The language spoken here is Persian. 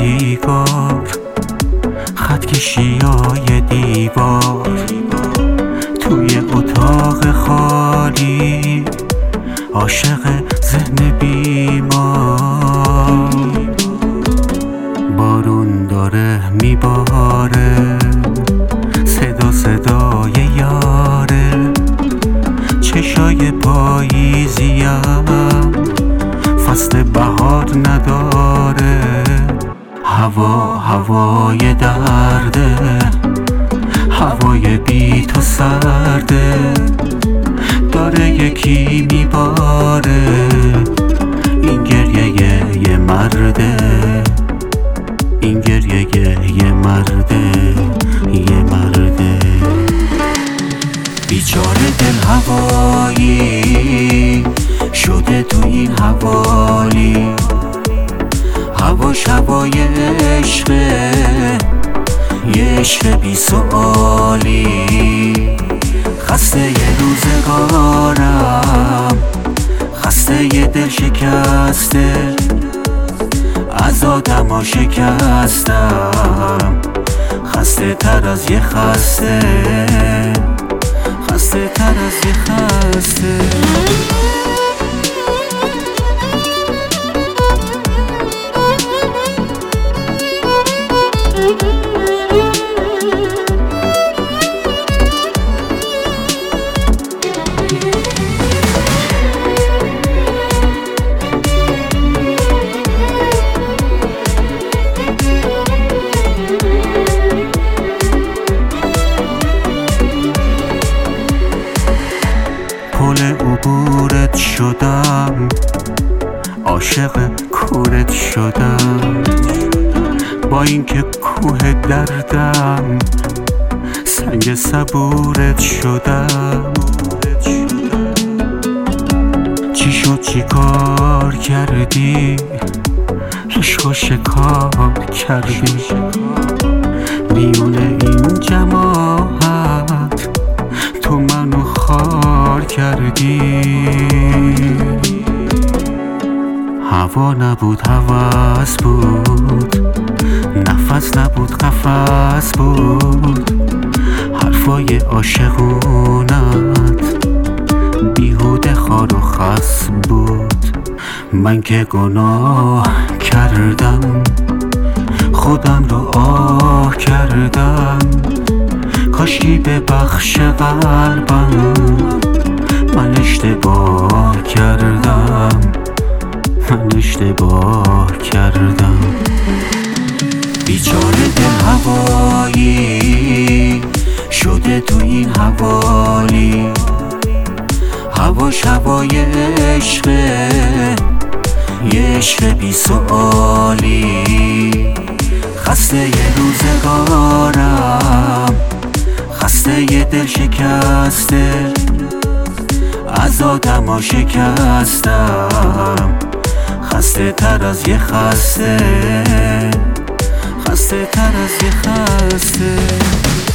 سیگار، خط کشیای دیوار، توی اتاق خالی، عاشق ذهن بیمار. بارون داره میباره، صدای یاره، چشای پاییزیم فصل بهار نداره. هوای درده، هوای بی تو سرده، داره یکی میباره. این گریه یه مرده، این گریه یه مرده، یه مرده. بیچاره دل هوایی شده تو این حوالی، هواش هوای عشقه، یه عشق بی سؤالی. خسته یه روزگارم، خسته یه دل شکسته، از آدما شکستم، خسته تر از یه خسته، خسته تر از یه خسته. پل عبورت شدم، عاشق کورت شدم، با اینکه کوه دردم سنگ صبورت شدم. چی شد چی کار کردی، عشقو شکار کردی، میونه این جماعت تو منو خار کردی. هوا نبود هوس بود، نفس نبود قفس بود، حرفای عاشقونت بیهوده خار و خس بود. من که گناه کردم، خودم رو آه کردم، کاشکی ببخش قلبم، من اشتباه کردم، من اشتباه کردم. بیچاره دل هوایی شده تو این حوالی، هواش هوای عشقه، یه عشق بی سؤالی. خسته یه روزگارم، خسته یه دل شکسته، از آدما شکستم، خسته تر از یه خسته، خسته تر از یه خسته.